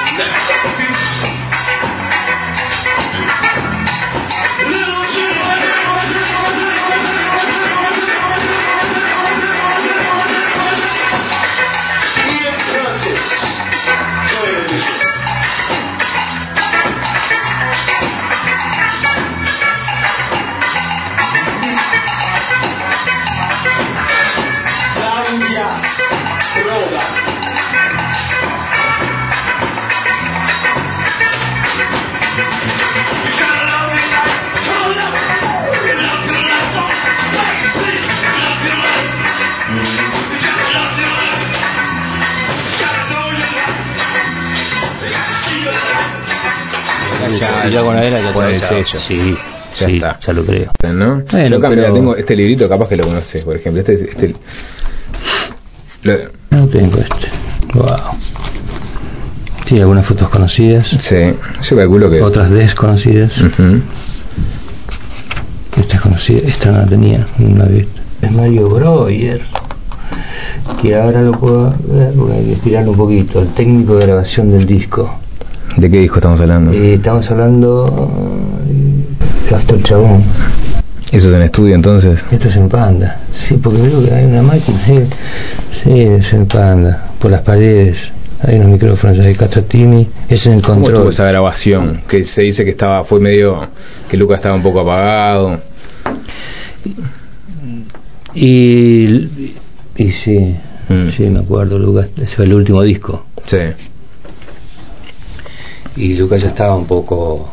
Ya con la era ya puede ser eso. Sí, ya sí, está. ya lo creo. ¿No? Bueno, Yo, pero... mira, tengo este librito, capaz que lo conoces, por ejemplo. No tengo este. Wow. Sí, algunas fotos conocidas. Sí, yo calculo que... Otras desconocidas. Uh-huh. Esta es conocida, esta no la tenía, no la he visto. Es Mario Breuer, que ahora lo puedo ver porque hay que estirarlo un poquito. El técnico de grabación del disco. ¿De qué disco estamos hablando? Estamos hablando de Astor Chabón. ¿Eso es en estudio entonces? Esto es en Panda. Sí, porque veo que hay una máquina. Sí, es en Panda. Por las paredes hay unos micrófonos de Cazzatini. Es en el control. ¿Cómo estuvo esa grabación? Que se dice que fue medio... que Lucas estaba un poco apagado. Y sí, sí, me acuerdo, Lucas. Ese fue el último disco. Sí. Y Lucas ya estaba un poco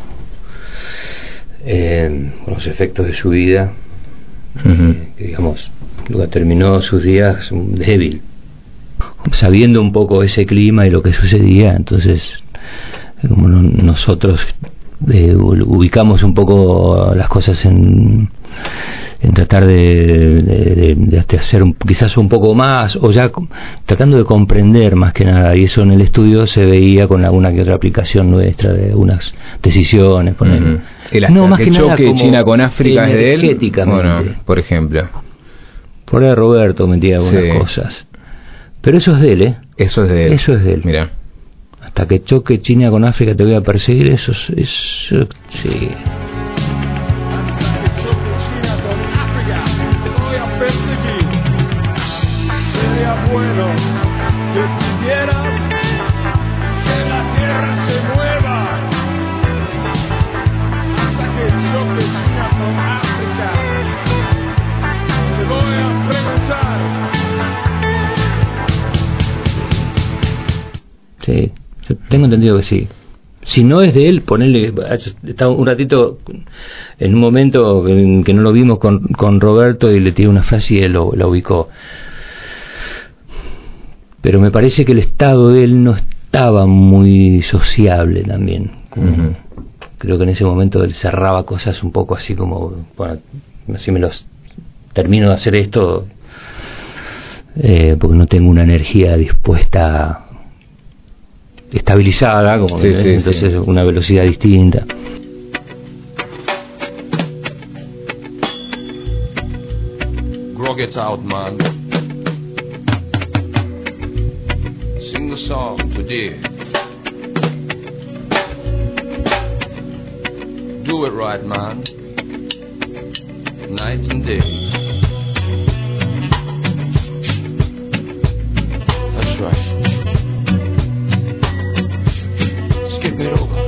con los efectos de su vida. Digamos, Lucas terminó sus días débil, sabiendo un poco ese clima y lo que sucedía. Entonces, como nosotros ubicamos un poco las cosas en tratar de hacer quizás un poco más, o ya tratando de comprender más que nada, y eso en el estudio se veía con alguna que otra aplicación nuestra de algunas decisiones. No, más que choque nada China con África es de él, bueno, por ejemplo. Por ahí Roberto metía algunas cosas, pero eso es de él, Eso es de él. Eso es de él. Mira. Hasta que choque China con África te voy a perseguir, eso sí. Bueno, que quisieras que la tierra se mueva hasta que choque China con África. Te voy a preguntar. Sí, yo tengo entendido que sí. Si no es de él, ponerle. Está un ratito en un momento que no lo vimos con Roberto y le tiré una frase y él la ubicó. Pero me parece que el estado de él no estaba muy sociable también. Creo que en ese momento él cerraba cosas un poco así como, bueno, así me los termino de hacer esto porque no tengo una energía dispuesta, estabilizada, como entonces una velocidad distinta. Grog it out, man. Sing the song today. Do it right, man. Night and day. That's right. Skip it over.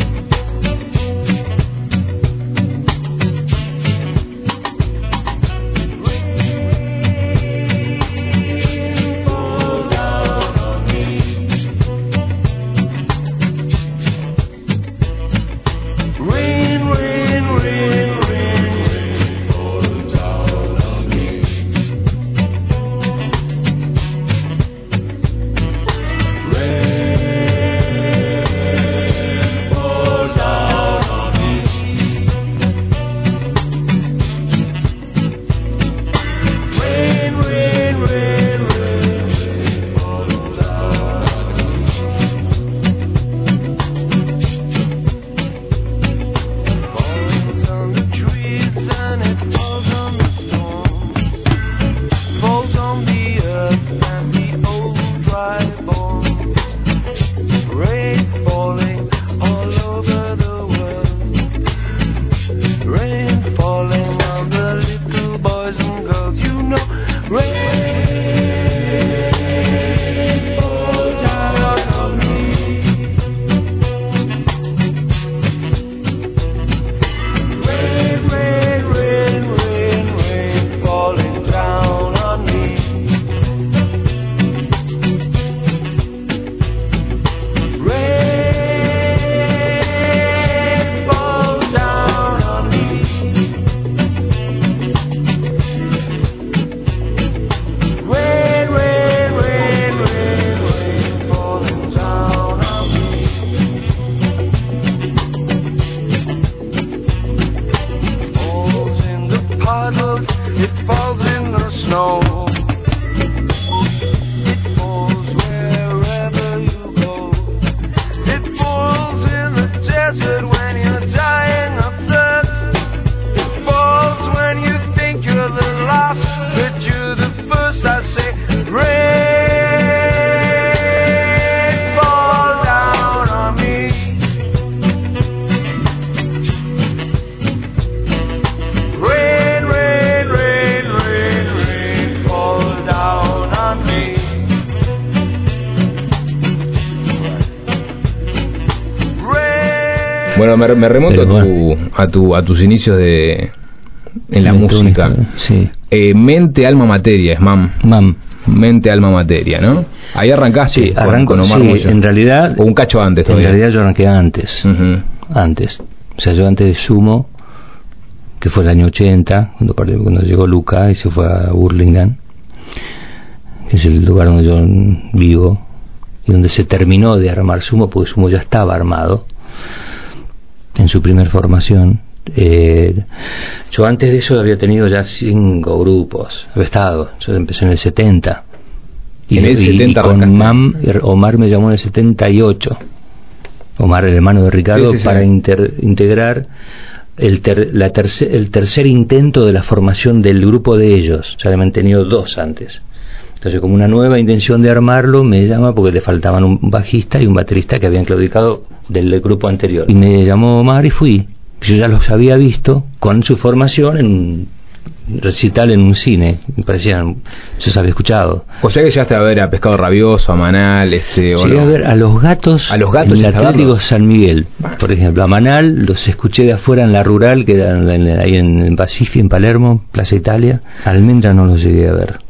Bueno, me remonto Pero a tus inicios en la Electrónica, música. sí. Mente, alma, materia, es MAM. Mente, alma, materia, ¿no? Ahí arrancaste. Sí, arranco, con Omar sí, Mollo. en realidad... O un cacho antes En todavía. realidad yo arranqué antes. Ujú. Antes. O sea, yo antes de Sumo, que fue el año 80, cuando llegó Luca y se fue a Burlingame, que es el lugar donde yo vivo, y donde se terminó de armar Sumo, porque Sumo ya estaba armado en su primer formación. Yo antes de eso había tenido ya 5 grupos, había estado, yo empecé en el 70. En el 70 con arrancaste. MAM, Omar me llamó en el 78. Omar, el hermano de Ricardo, Sí, sí, sí. para integrar el tercer intento de la formación del grupo de ellos. O sea, habían tenido 2 antes. Entonces, como una nueva intención de armarlo, me llama porque le faltaban un bajista y un baterista que habían claudicado del grupo anterior. Y me llamó Omar y fui. Yo ya los había visto con su formación en un recital en un cine. Me parecían, yo se había escuchado. O sea que llegaste a ver a Pescado Rabioso, a Manal, o Llegué no. a ver a los gatos A los Gatos en el llegaste a Atlético verlos. San Miguel, por ejemplo. A Manal los escuché de afuera en la rural, que era ahí en Pacifi, en Palermo, Plaza Italia. Almendra no los llegué a ver.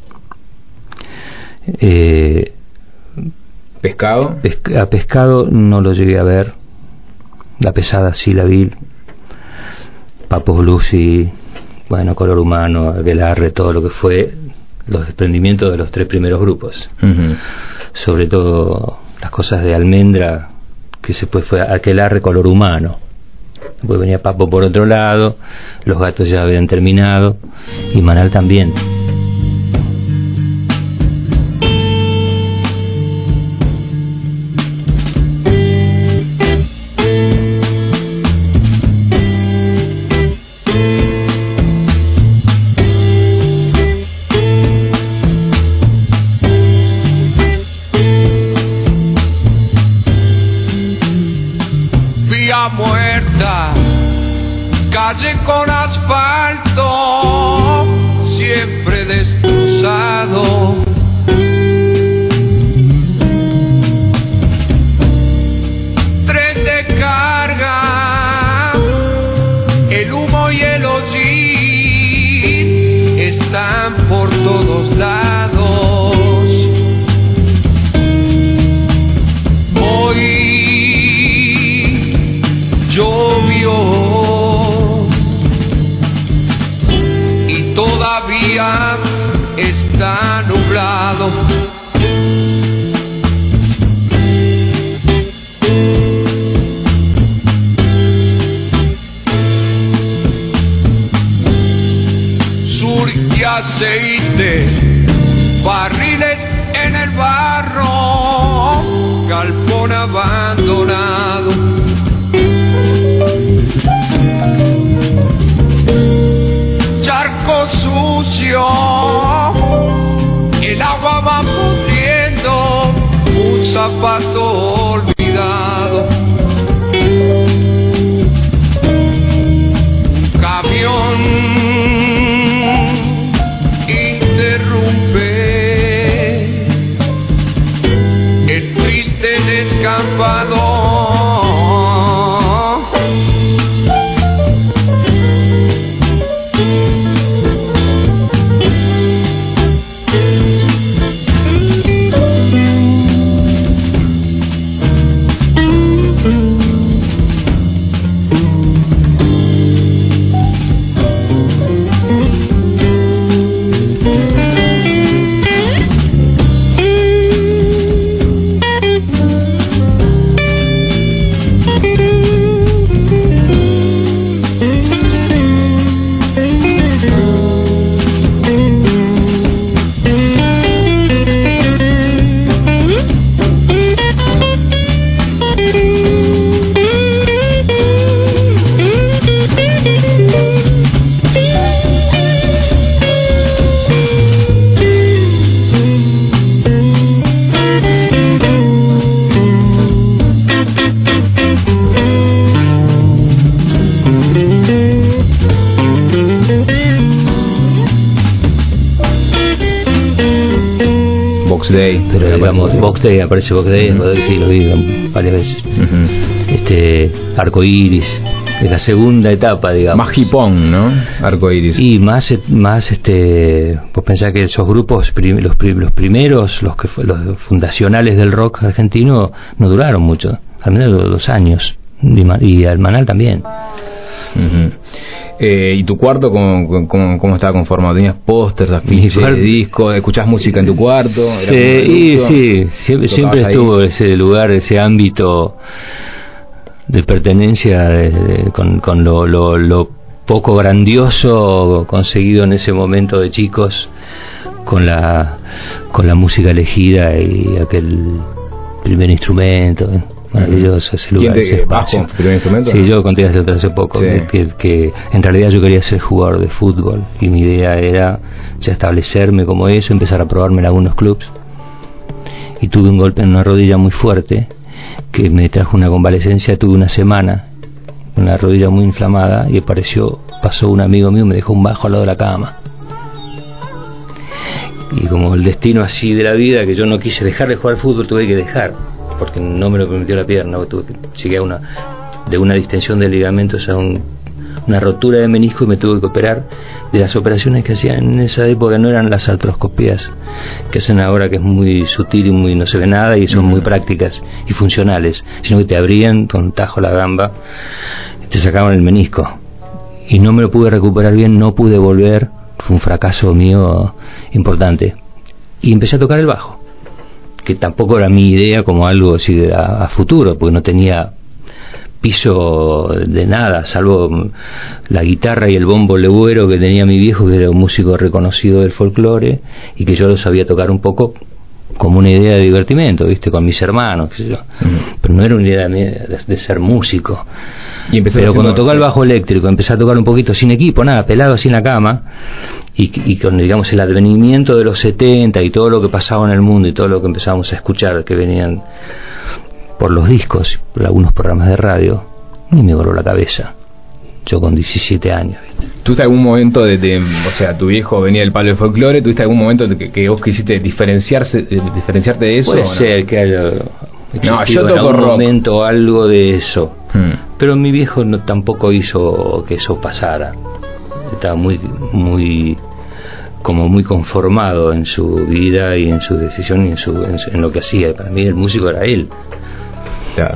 Pescado. A Pescado no lo llegué a ver. La Pesada sí la vi. Papos Lucy, bueno, Color Humano, Aquelarre, todo lo que fue los desprendimientos de los 3 primeros grupos. Ujú. Sobre todo las cosas de Almendra, que después fue Aquelarre, Color Humano. Después venía Papo por otro lado, los Gatos ya habían terminado, y Manal también. Vía muerta, calle con asfalto, siempre destrozado. Tren de carga, el humo y el hollín están por todos lados. Hoy llovió y todavía está nublado. Sur y aceite, barriles en el barro, galpón abandonado. Charco sucio, el agua va pudriendo, un zapato olvidado. Un camión interrumpe el triste descampado. Day. Pero digamos, Box Day, aparece Box Day, sí, lo vi varias veces. Arco Iris, es la segunda etapa, digamos. Más hipón, ¿no? Arco Iris. Y más vos pensás que esos grupos, los primeros, los fundacionales del rock argentino, no duraron mucho, al menos 2 años, y Almanal también. ¿Y tu cuarto cómo estaba conformado? ¿Tenías pósters, afiches, discos? ¿Escuchás música en tu cuarto? Sí, siempre estuvo ese lugar, ese ámbito de pertenencia con lo poco grandioso conseguido en ese momento de chicos, con la música elegida y aquel primer instrumento. Maravilloso ese lugar, ese espacio. ¿Bajo? ¿Primer instrumento? Sí, yo conté hace poco que en realidad yo quería ser jugador de fútbol y mi idea era ya establecerme como eso, empezar a probarme en algunos clubs, y tuve un golpe en una rodilla muy fuerte que me trajo una convalecencia. Tuve una semana con la rodilla muy inflamada y pasó un amigo mío, me dejó un bajo al lado de la cama, y como el destino así de la vida, que yo no quise dejar de jugar fútbol, tuve que dejar porque no me lo permitió la pierna. Llegué de una distensión de ligamentos a una rotura de menisco, y me tuve que operar. De las operaciones que hacían en esa época no eran las artroscopías que hacen ahora, que es muy sutil y no se ve nada, y son muy prácticas y funcionales, sino que te abrían con un tajo la gamba, te sacaban el menisco, y no me lo pude recuperar bien, no pude volver. Fue un fracaso mío importante, y empecé a tocar el bajo, que tampoco era mi idea como algo así a futuro, porque no tenía piso de nada, salvo la guitarra y el bombo legüero que tenía mi viejo, que era un músico reconocido del folclore, y que yo lo sabía tocar un poco como una idea de divertimento, ¿viste? Con mis hermanos, qué sé yo. Pero no era una idea de ser músico. Pero cuando tocaba el bajo eléctrico, empecé a tocar un poquito sin equipo, nada, pelado así en la cama, y con, digamos, el advenimiento de los 70 y todo lo que pasaba en el mundo y todo lo que empezábamos a escuchar, que venían por los discos, por algunos programas de radio, y me voló la cabeza. Yo con 17 años, ¿viste? ¿Tuviste algún momento o sea, tu viejo venía del palo del folclore, ¿tuviste algún momento que vos quisiste diferenciarte de eso? Puede ser que haya yo toco en algún rock. momento algo de eso, pero mi viejo tampoco hizo que eso pasara. Estaba muy conformado en su vida y en su decisión y en lo que hacía. Para mí el músico era él. Claro.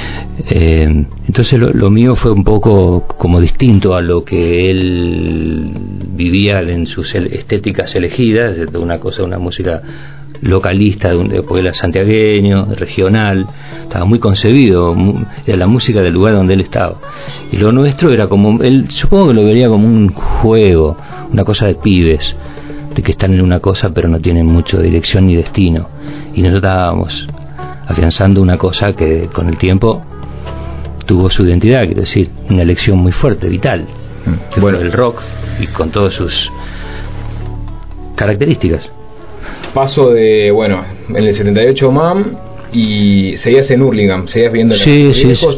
Entonces lo mío fue un poco como distinto a lo que él vivía en sus estéticas elegidas, de una música localista, porque era santiagueño, regional, estaba muy concebido, era la música del lugar donde él estaba, y lo nuestro era como, él supongo que lo vería como un juego, una cosa de pibes, de que están en una cosa pero no tienen mucho dirección ni destino, y nosotros estábamos afianzando una cosa que con el tiempo tuvo su identidad, quiero decir, una elección muy fuerte, vital, bueno, el rock, y con todas sus características. Paso de, en el 78 MAM, y seguías en Hurlingham, seguías viendo sí.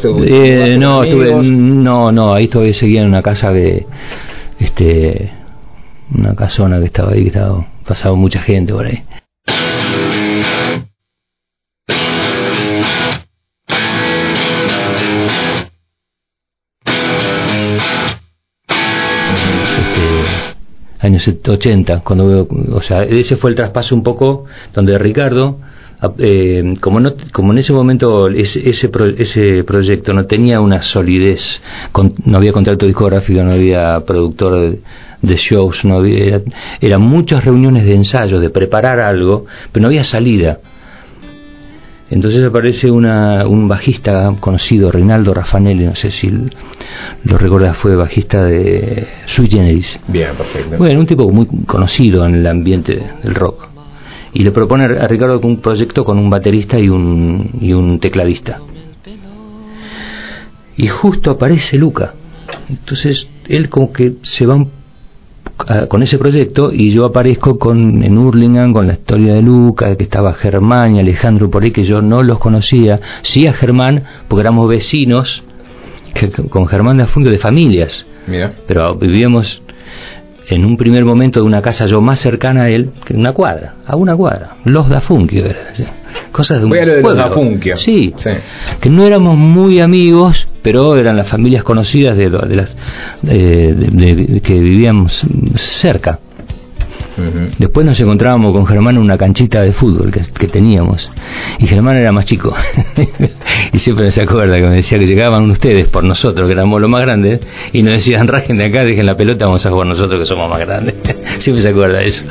No, ahí todavía seguía en una casa una casona que estaba ahí, que estaba pasado mucha gente por ahí. Años 80, cuando veo, o sea, ese fue el traspaso un poco donde Ricardo, como en ese momento ese proyecto no tenía una solidez, no había contrato discográfico, no había productor de shows, no había, eran muchas reuniones de ensayo, de preparar algo, pero no había salida. Entonces aparece un bajista conocido, Reinaldo Raffanelli, no sé si lo recuerdas, fue bajista de Sui Generis. Bien, perfecto. Bueno, un tipo muy conocido en el ambiente del rock. Y le propone a Ricardo un proyecto con un baterista y un tecladista. Y justo aparece Luca. Entonces él como que se va con ese proyecto, y yo aparezco en Hurlingham con la historia de Luca, que estaba Germán y Alejandro por ahí, que yo no los conocía. Sí, a Germán, porque éramos vecinos, con Germán de Afundio, de familias. Mira. Pero vivíamos en un primer momento de una casa yo más cercana a él, que una cuadra, Los da Funkio era, ¿sí? Cosas de un pueblo. Los da Funkio. Sí, que no éramos muy amigos, pero eran las familias conocidas de las que vivíamos cerca. Después nos encontrábamos con Germán en una canchita de fútbol que teníamos, y Germán era más chico y siempre se acuerda que me decía que llegaban ustedes por nosotros, que éramos los más grandes, y nos decían: rajen de acá, dejen la pelota, vamos a jugar nosotros que somos más grandes. Siempre se acuerda de eso.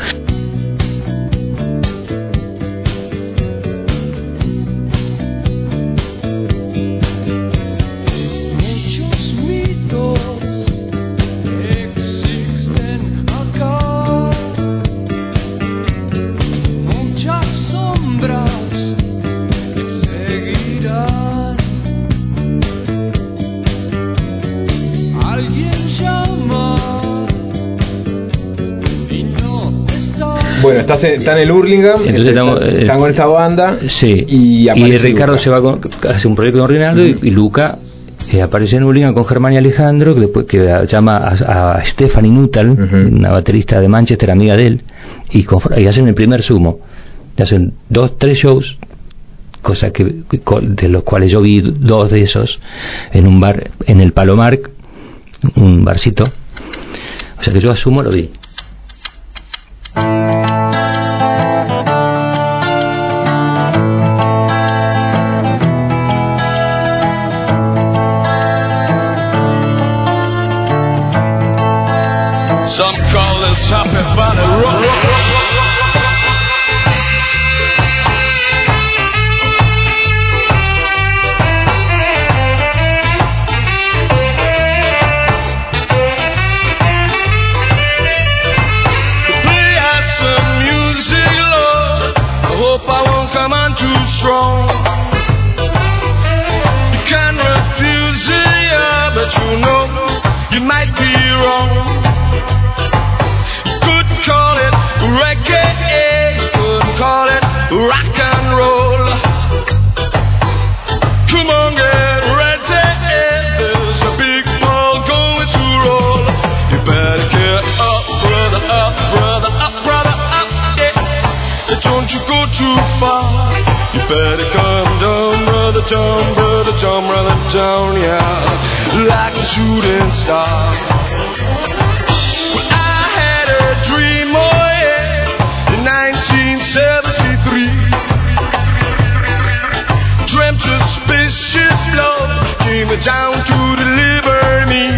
Bueno, está en el Hurlingham, entonces están con esta banda. Sí, y Ricardo Luca. se va hace un proyecto con Rinaldo, y Luca aparece en Hurlingham con Germán y Alejandro, que después llama a Stephanie Nuttall, una baterista de Manchester, amiga de él, y hacen el primer sumo. Y hacen 2-3 shows, cosa de los cuales yo vi 2 de esos en un bar en el Palomar, un barcito. O sea que yo asumo lo vi. Some call this happy valley rock. Play us some music, Lord. I hope I won't come on too strong. You can refuse it, yeah, but you know you might be wrong. Call it reggae, you couldn't call it rock and roll. Come on, get ready, there's a big ball going to roll. You better get up, brother, yeah. Don't you go too far. You better come down, brother, down, yeah, like a shooting star. Dream, oh yeah, in 1973. Dreamt a spaceship, love, came down to deliver me.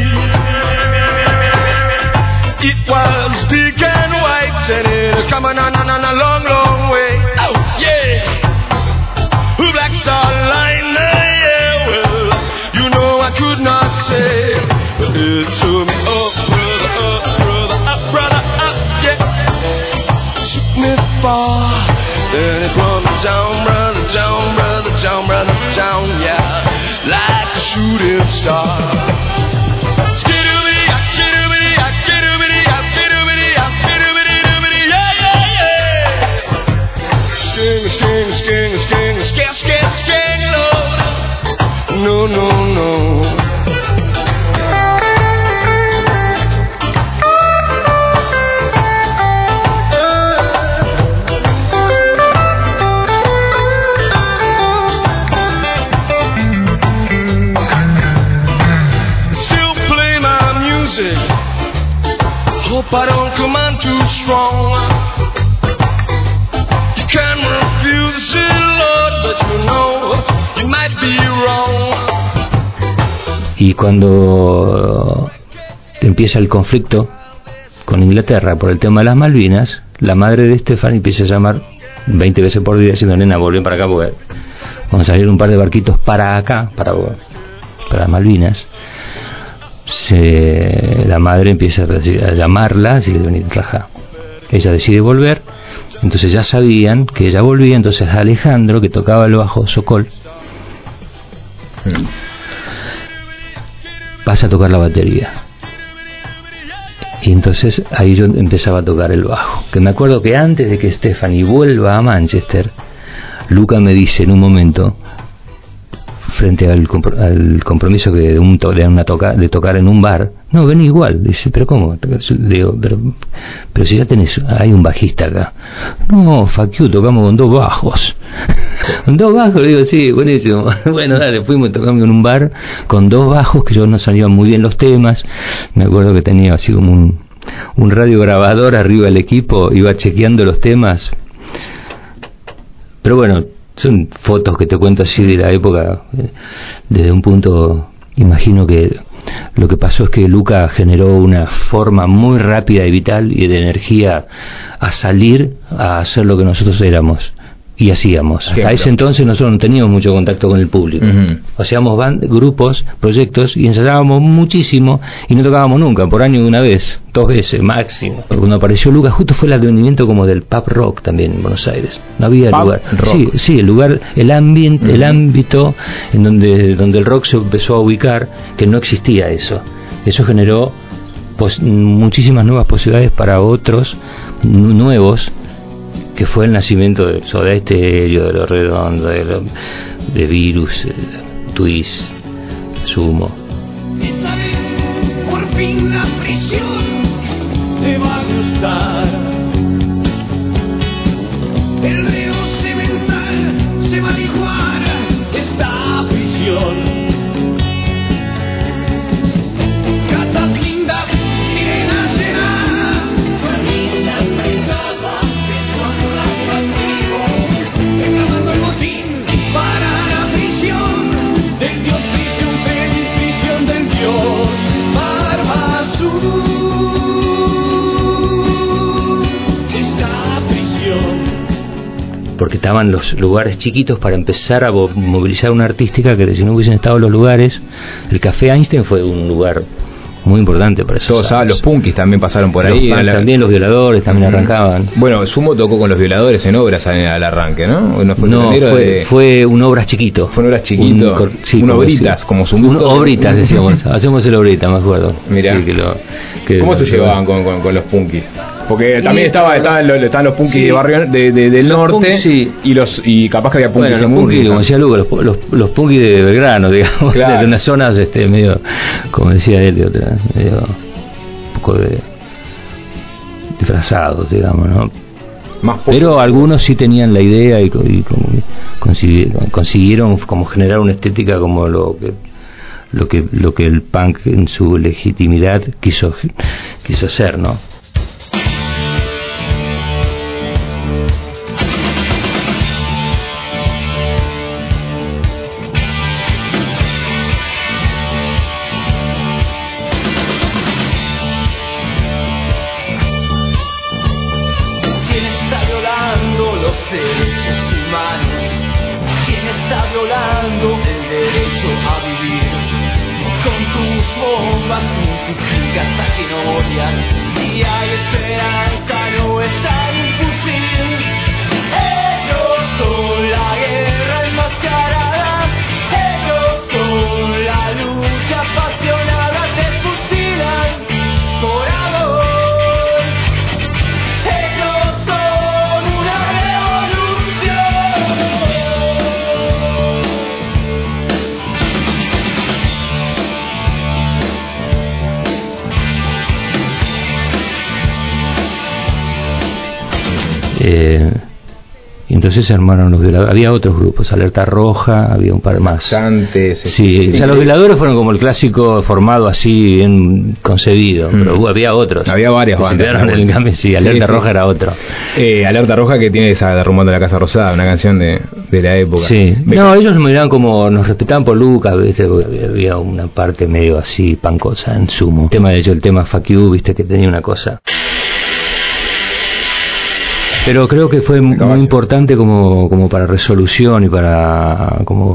It was big and white, and it coming on a long, long way. Oh yeah, Black Star Line, yeah. Well, you know I could not say, but it took me far. Then it brought me down, brother, down, yeah, like a shooting star. Sking, Lord. No. Hope I don't come on too strong. You can refuse it, Lord, but you know you might be wrong. Y cuando empieza el conflicto con Inglaterra por el tema de las Malvinas, la madre de Stephanie empieza a llamar 20 veces por día diciendo: nena, volven para acá porque vamos a salir un par de barquitos para acá, para Malvinas. La madre empieza a llamarla, así que venir, raja. Ella decide volver, entonces ya sabían que ella volvía, entonces Alejandro, que tocaba el bajo, Sokol, pasa a tocar la batería. Y entonces ahí yo empezaba a tocar el bajo. Que me acuerdo que antes de que Stephanie vuelva a Manchester, Luca me dice en un momento: frente al compromiso que de tocar en un bar, no, ven igual. Dice, pero ¿cómo? Digo, pero si ya hay un bajista acá. No, fuck you, tocamos con 2 bajos. ¿Con 2 bajos? Digo, sí, buenísimo. Bueno, dale, fuimos, tocamos en un bar con 2 bajos, que yo no salían muy bien los temas. Me acuerdo que tenía así como un radiograbador arriba del equipo, iba chequeando los temas. Pero bueno, son fotos que te cuento así de la época, desde un punto, imagino que lo que pasó es que Luca generó una forma muy rápida y vital y de energía a salir a hacer lo que nosotros éramos y hacíamos. Hasta ese entonces nosotros no teníamos mucho contacto con el público. Hacíamos grupos, proyectos y ensayábamos muchísimo y no tocábamos nunca, por año una vez, 2 veces máximo. Cuando apareció Lucas justo fue el advenimiento como del pub rock también en Buenos Aires. No había lugar. Rock. Sí, el lugar, el ambiente, el ámbito en donde el rock se empezó a ubicar, que no existía eso. Eso generó muchísimas nuevas posibilidades para otros nuevos, que fue el nacimiento de Soda Stereo, de Los Redondos, de Virus, Twist, Sumo. Esta vez, por fin la prisión te va a gustar. El reo cemental se va a licuar esta prisión. Gatas lindas, sirenas llenas, dormidas pesadas, descontroladas contigo, reclamando el botín para la prisión del dios prisión, feliz prisión del dios Barba Azul. Esta prisión. Porque estaban los lugares chiquitos para empezar a movilizar una artística que si no hubiesen estado los lugares. El Café Einstein fue un lugar muy importante para eso. Los Punkis también pasaron por ahí. También los Violadores también arrancaban. Bueno, Sumo tocó con los Violadores en Obras al arranque, ¿no? Fue un Obras chiquito. Fue un Obras chiquito. Un Obritas, como Sumo. Obritas decíamos. Hacemos el Obrita, me acuerdo. Mirá. Sí, ¿Cómo se llevaban con los Punkis? Porque también estaban los Punkis de barrio del norte, punkis, sí. y capaz que había Punkis en Punkis, como decía Lugo, los Punkis de Belgrano, digamos, claro. De unas zonas medio, como decía él, medio un poco disfrazados, digamos, ¿no? Pero algunos sí tenían la idea y consiguieron como generar una estética como lo que el punk en su legitimidad quiso hacer, ¿no? Entonces se armaron los Violadores. Había otros grupos, Alerta Roja, había un par más. Sí, o sea, los Violadores fueron como el clásico formado así, bien concebido, pero había otros. Había varias bandas. Sí, Alerta Roja era otro. Alerta Roja, que tiene esa Derrumbando la Casa Rosada, una canción de la época. Sí. No, ellos me miraban como, nos respetaban por Lucas, ¿viste? Porque había una parte medio así pancosa en Sumo. El tema Fuck You, ¿viste? Que tenía una cosa. Pero creo que fue muy importante como para resolución y para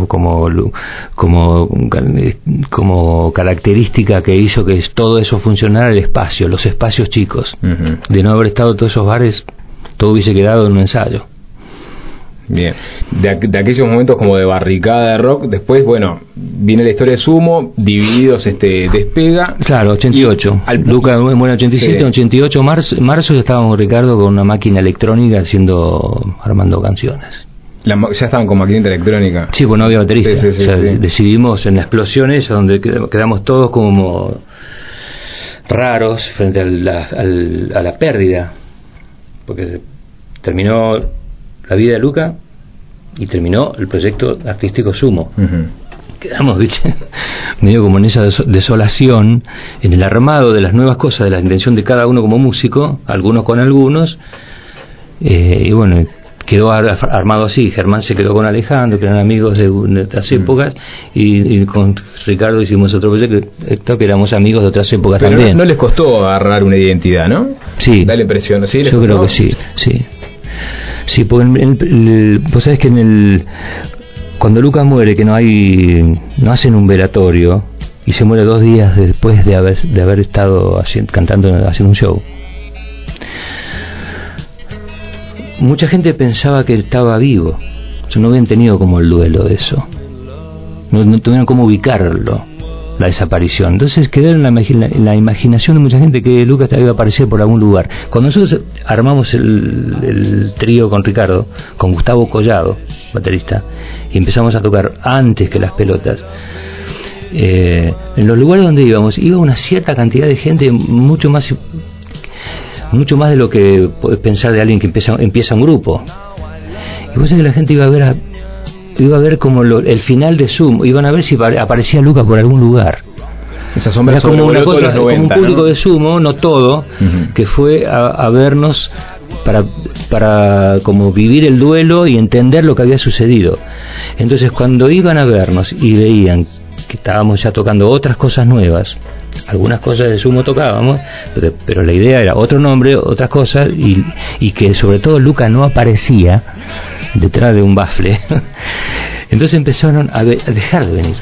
como característica que hizo que todo eso funcionara, el espacio, los espacios chicos. De no haber estado todos esos bares, todo hubiese quedado en un ensayo. Bien, de aquellos momentos como de barricada de rock, después, bueno, viene la historia de Sumo, Divididos despega. Claro, 88. Luca muere 87, sí. 88 marzo ya estábamos, Ricardo, con una máquina electrónica armando canciones. Ya estaban con maquinita electrónica. Sí, pues no había baterista. Sí. Decidimos en la explosión esa, donde quedamos todos como raros frente a la pérdida, porque terminó la vida de Luca y terminó el proyecto artístico Sumo. Quedamos, ¿viste? Medio como en esa desolación, en el armado de las nuevas cosas, de la intención de cada uno como músico, algunos con algunos, y bueno, quedó armado así. Germán se quedó con Alejandro, que eran amigos de otras épocas, y con Ricardo hicimos otro proyecto que éramos amigos de otras épocas. Pero también. No les costó agarrar una identidad, ¿no? Sí. Da la impresión, ¿sí? Yo creo que sí. Sí, porque vos sabés que cuando Lucas muere, que no hacen un velatorio, y se muere 2 días después de haber estado haciendo un show. Mucha gente pensaba que estaba vivo. O sea, no habían tenido como el duelo de eso. No tuvieron cómo ubicarlo, la desaparición. Entonces quedó en la imaginación de mucha gente que Lucas iba a aparecer por algún lugar. Cuando nosotros armamos el trío con Ricardo, con Gustavo Collado, baterista, y empezamos a tocar antes que las pelotas, en los lugares donde iba una cierta cantidad de gente, mucho más de lo que podés pensar de alguien que empieza un grupo. Y vos sabés que la gente iba a ver como el final de Zoom, iban a ver si aparecía Lucas por algún lugar. Esa sombra como una cosa, 90, como un público, ¿no?, de de Sumo, no todo, que fue a vernos para como vivir el duelo y entender lo que había sucedido. Entonces cuando iban a vernos y veían que estábamos ya tocando otras cosas nuevas, algunas cosas de Sumo tocábamos, pero la idea era otro nombre, otras cosas, y que sobre todo Lucas no aparecía detrás de un bafle. Entonces empezaron a dejar de venir.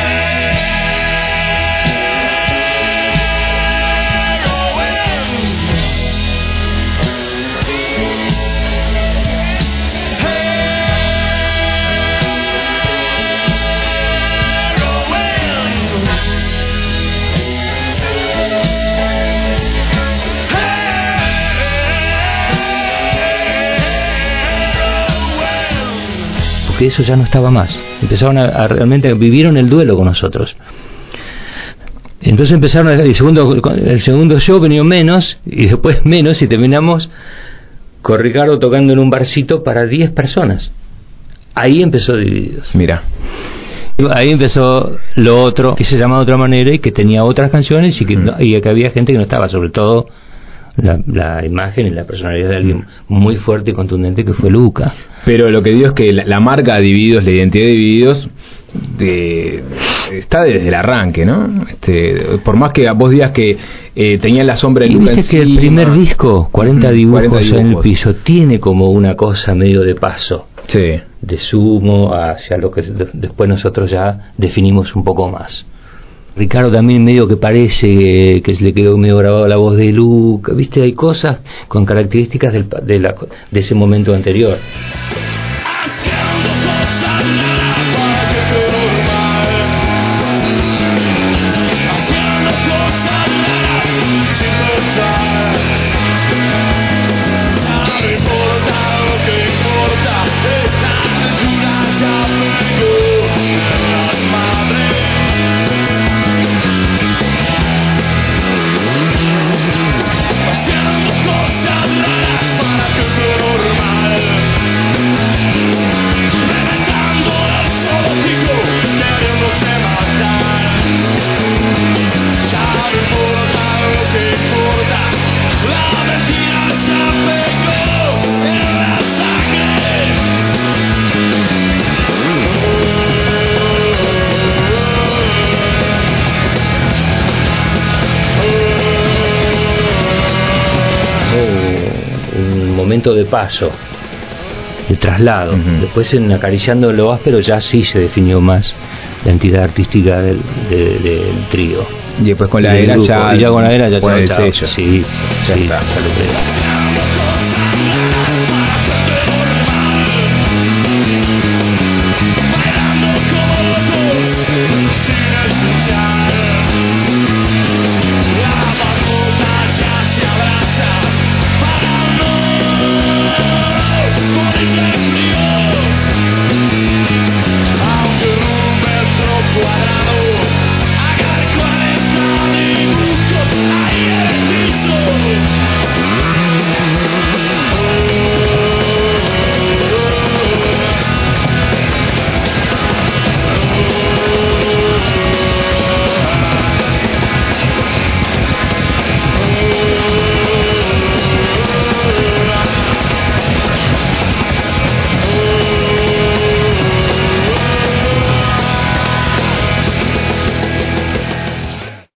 Que eso ya no estaba más. Empezaron a realmente vivieron el duelo con nosotros. Entonces empezaron el segundo show venía menos, y después menos, y terminamos con Ricardo tocando en un barcito para 10 personas. Ahí empezó Divididos. Mira. Ahí empezó lo otro, que se llamaba de otra manera y que tenía otras canciones, y que había gente que no estaba, sobre todo la imagen y la personalidad de alguien muy fuerte y contundente, que fue Luca. Pero lo que digo es que la marca Divididos, la identidad de Divididos, está desde el arranque, ¿no? Por más que vos digas que tenía la sombra de Luca encima. Viste que el primer disco, 40 dibujos en el piso, tiene como una cosa medio de paso. Sí. De Sumo hacia lo que después nosotros ya definimos un poco más. Ricardo también medio que parece que se le quedó medio grabado la voz de Luca, ¿viste? Hay cosas con características de ese momento anterior. De paso, de traslado. Después en Acariciando lo áspero ya sí se definió más la entidad artística del trío. Y después con la era ya con la era ya el sello. Sí, ya está. Ya lo